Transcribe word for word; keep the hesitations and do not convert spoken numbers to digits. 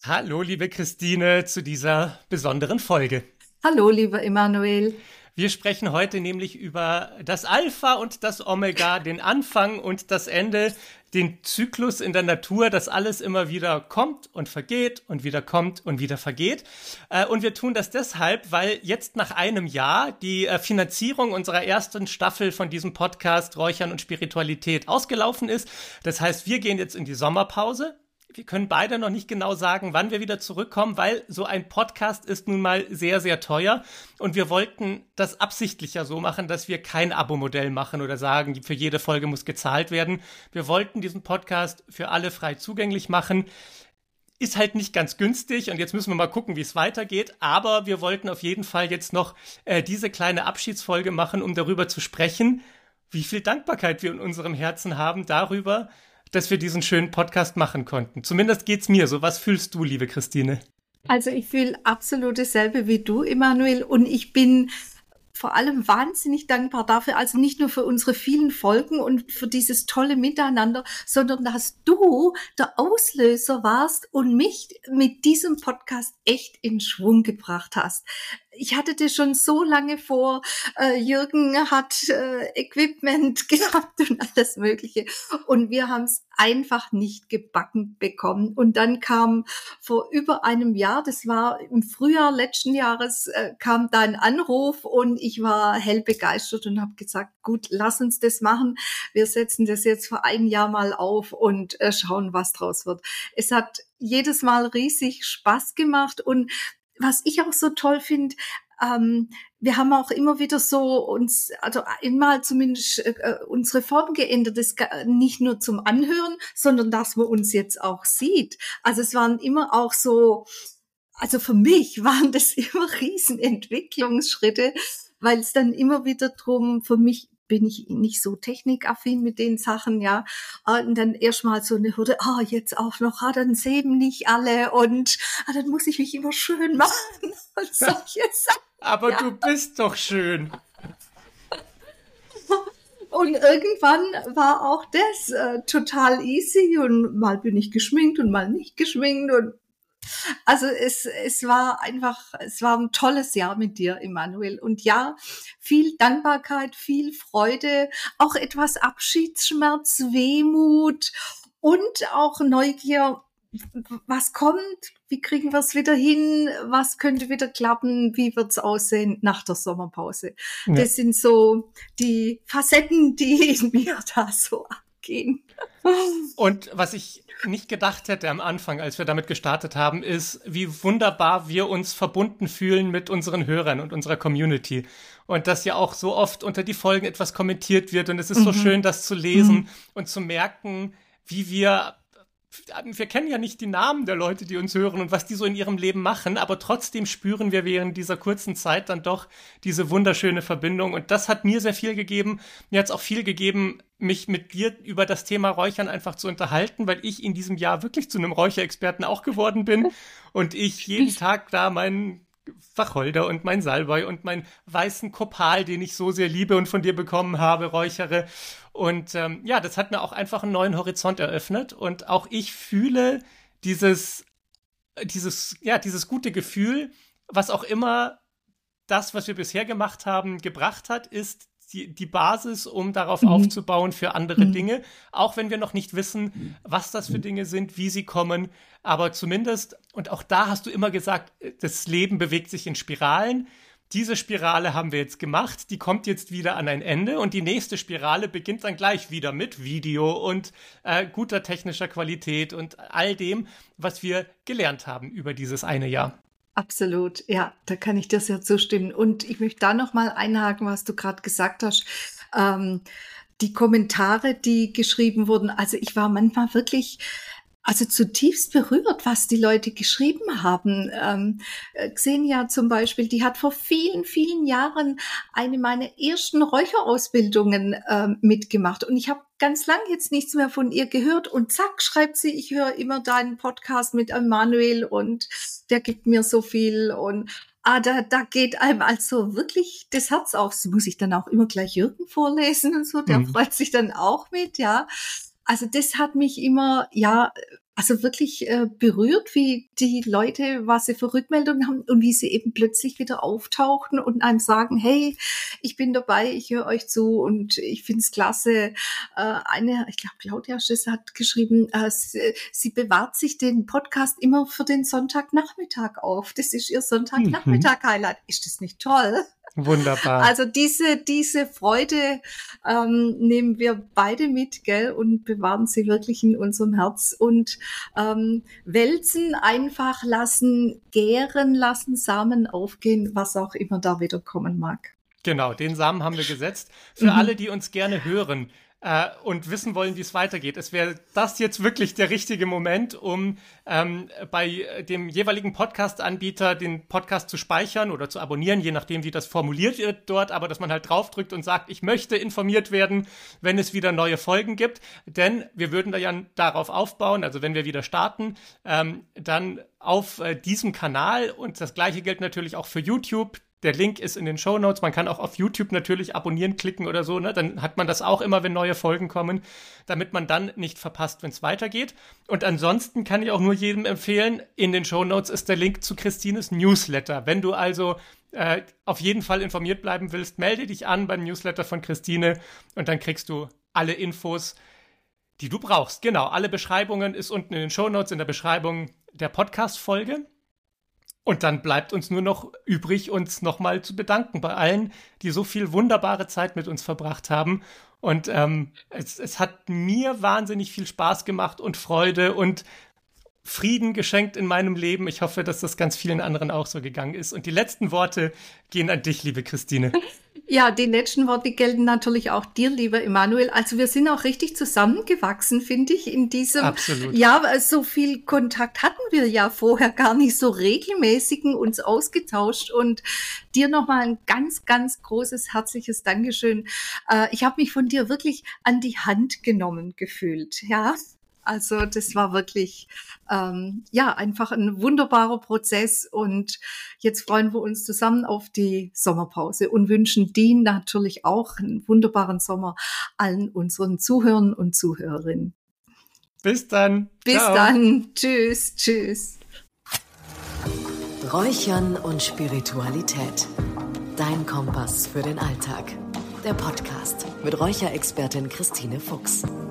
Hallo, liebe Christine, zu dieser besonderen Folge. Hallo, lieber Emanuel. Wir sprechen heute nämlich über das Alpha und das Omega, den Anfang und das Ende, den Zyklus in der Natur, dass alles immer wieder kommt und vergeht und wieder kommt und wieder vergeht. Und wir tun das deshalb, weil jetzt nach einem Jahr die Finanzierung unserer ersten Staffel von diesem Podcast Räuchern und Spiritualität ausgelaufen ist. Das heißt, wir gehen jetzt in die Sommerpause. Wir können beide noch nicht genau sagen, wann wir wieder zurückkommen, weil so ein Podcast ist nun mal sehr, sehr teuer. Und wir wollten das absichtlich ja so machen, dass wir kein Abo-Modell machen oder sagen, für jede Folge muss gezahlt werden. Wir wollten diesen Podcast für alle frei zugänglich machen. Ist halt nicht ganz günstig und jetzt müssen wir mal gucken, wie es weitergeht. Aber wir wollten auf jeden Fall jetzt noch äh, diese kleine Abschiedsfolge machen, um darüber zu sprechen, wie viel Dankbarkeit wir in unserem Herzen haben darüber, dass wir diesen schönen Podcast machen konnten. Zumindest geht's mir so. Was fühlst du, liebe Christine? Also ich fühle absolut dasselbe wie du, Emanuel, und ich bin vor allem wahnsinnig dankbar dafür, also nicht nur für unsere vielen Folgen und für dieses tolle Miteinander, sondern dass du der Auslöser warst und mich mit diesem Podcast echt in Schwung gebracht hast. Ich hatte das schon so lange vor, äh, Jürgen hat äh, Equipment gehabt und alles Mögliche und wir haben es einfach nicht gebacken bekommen. Und dann kam vor über einem Jahr, das war im Frühjahr letzten Jahres, äh, kam da ein Anruf und ich war hell begeistert und habe gesagt, gut, lass uns das machen. Wir setzen das jetzt für ein Jahr mal auf und äh, schauen, was draus wird. Es hat jedes Mal riesig Spaß gemacht und was ich auch so toll finde, ähm, wir haben auch immer wieder so uns, also einmal zumindest äh, unsere Form geändert, das nicht nur zum Anhören, sondern dass man uns jetzt auch sieht. Also es waren immer auch so, also für mich waren das immer riesen Entwicklungsschritte, weil es dann immer wieder drum, für mich bin ich nicht so technikaffin mit den Sachen, ja. Und dann erstmal so eine Hürde, ah, jetzt auch noch, ah, dann sehen nicht alle und ah, dann muss ich mich immer schön machen und solche Sachen. Aber ja. Du bist doch schön. Und irgendwann war auch das äh, total easy und mal bin ich geschminkt und mal nicht geschminkt und also es, es war einfach, es war ein tolles Jahr mit dir, Emanuel. Und ja, viel Dankbarkeit, viel Freude, auch etwas Abschiedsschmerz, Wehmut und auch Neugier. Was kommt? Wie kriegen wir es wieder hin? Was könnte wieder klappen? Wie wird es aussehen nach der Sommerpause? Ja. Das sind so die Facetten, die in mir da so abgehen. Und was ich nicht gedacht hätte am Anfang, als wir damit gestartet haben, ist, wie wunderbar wir uns verbunden fühlen mit unseren Hörern und unserer Community. Und dass ja auch so oft unter die Folgen etwas kommentiert wird. Und es ist mhm. so schön, das zu lesen mhm. und zu merken, wie wir... Wir kennen ja nicht die Namen der Leute, die uns hören und was die so in ihrem Leben machen, aber trotzdem spüren wir während dieser kurzen Zeit dann doch diese wunderschöne Verbindung und das hat mir sehr viel gegeben. Mir hat es auch viel gegeben, mich mit dir über das Thema Räuchern einfach zu unterhalten, weil ich in diesem Jahr wirklich zu einem Räucherexperten auch geworden bin und ich jeden Tag da meinen Wacholder und mein Salbei und meinen weißen Kopal, den ich so sehr liebe und von dir bekommen habe, räuchere. Und ähm, ja, das hat mir auch einfach einen neuen Horizont eröffnet. Und auch ich fühle dieses, dieses, ja, dieses gute Gefühl, was auch immer das, was wir bisher gemacht haben, gebracht hat, ist die, die Basis, um darauf mhm. aufzubauen für andere mhm. Dinge. Auch wenn wir noch nicht wissen, was das für Dinge sind, wie sie kommen. Aber zumindest, und auch da hast du immer gesagt, das Leben bewegt sich in Spiralen. Diese Spirale haben wir jetzt gemacht, die kommt jetzt wieder an ein Ende und die nächste Spirale beginnt dann gleich wieder mit Video und äh, guter technischer Qualität und all dem, was wir gelernt haben über dieses eine Jahr. Absolut, ja, da kann ich dir sehr zustimmen. Und ich möchte da nochmal einhaken, was du gerade gesagt hast. Ähm, die Kommentare, die geschrieben wurden, also ich war manchmal wirklich... Also zutiefst berührt, was die Leute geschrieben haben. Ähm, Xenia zum Beispiel, die hat vor vielen, vielen Jahren eine meiner ersten Räucherausbildungen ähm, mitgemacht. Und ich habe ganz lang jetzt nichts mehr von ihr gehört. Und zack, schreibt sie, ich höre immer deinen Podcast mit Emanuel und der gibt mir so viel. Und ah, da, da geht einem also wirklich das Herz auf. Das muss ich dann auch immer gleich Jürgen vorlesen und so. Der mhm. freut sich dann auch mit, ja. Also das hat mich immer, ja, also wirklich äh, berührt, wie die Leute, was sie für Rückmeldungen haben und wie sie eben plötzlich wieder auftauchen und einem sagen, hey, ich bin dabei, ich höre euch zu und ich finde es klasse. Äh, eine, ich glaube, Claudia Schiss hat geschrieben, äh, sie, sie bewahrt sich den Podcast immer für den Sonntagnachmittag auf. Das ist ihr Sonntagnachmittag-Highlight. Ist das nicht toll? Wunderbar. Also diese, diese Freude ähm, nehmen wir beide mit, gell, und bewahren sie wirklich in unserem Herz und ähm, wälzen, einfach lassen, gären lassen, Samen aufgehen, was auch immer da wieder kommen mag. Genau, den Samen haben wir gesetzt. Für mhm. alle, die uns gerne hören äh, und wissen wollen, wie es weitergeht, es wäre das jetzt wirklich der richtige Moment, um ähm, bei dem jeweiligen Podcast-Anbieter den Podcast zu speichern oder zu abonnieren, je nachdem, wie das formuliert wird dort, aber dass man halt draufdrückt und sagt, ich möchte informiert werden, wenn es wieder neue Folgen gibt, denn wir würden da ja darauf aufbauen, also wenn wir wieder starten, ähm, dann auf äh, diesem Kanal, und das gleiche gilt natürlich auch für YouTube. Der Link ist in den Shownotes. Man kann auch auf YouTube natürlich abonnieren klicken oder so, ne? Dann hat man das auch immer, wenn neue Folgen kommen, damit man dann nicht verpasst, wenn es weitergeht. Und ansonsten kann ich auch nur jedem empfehlen, in den Shownotes ist der Link zu Christines Newsletter. Wenn du also äh, auf jeden Fall informiert bleiben willst, melde dich an beim Newsletter von Christine und dann kriegst du alle Infos, die du brauchst. Genau, alle Beschreibungen ist unten in den Shownotes in der Beschreibung der Podcast-Folge. Und dann bleibt uns nur noch übrig, uns nochmal zu bedanken bei allen, die so viel wunderbare Zeit mit uns verbracht haben. Und ähm, es, es hat mir wahnsinnig viel Spaß gemacht und Freude und Frieden geschenkt in meinem Leben. Ich hoffe, dass das ganz vielen anderen auch so gegangen ist. Und die letzten Worte gehen an dich, liebe Christine. Ja, die letzten Worte gelten natürlich auch dir, lieber Emanuel. Also wir sind auch richtig zusammengewachsen, finde ich, in diesem. Absolut. Ja, so viel Kontakt hatten wir ja vorher gar nicht, so regelmäßigen uns ausgetauscht. Und dir nochmal ein ganz, ganz großes, herzliches Dankeschön. Äh, ich habe mich von dir wirklich an die Hand genommen gefühlt, ja. Also das war wirklich, ähm, ja, einfach ein wunderbarer Prozess und jetzt freuen wir uns zusammen auf die Sommerpause und wünschen dir natürlich auch einen wunderbaren Sommer allen unseren Zuhörern und Zuhörerinnen. Bis dann. Bis Ciao. Dann. Tschüss, tschüss. Räuchern und Spiritualität. Dein Kompass für den Alltag. Der Podcast mit Räucherexpertin Christine Fuchs.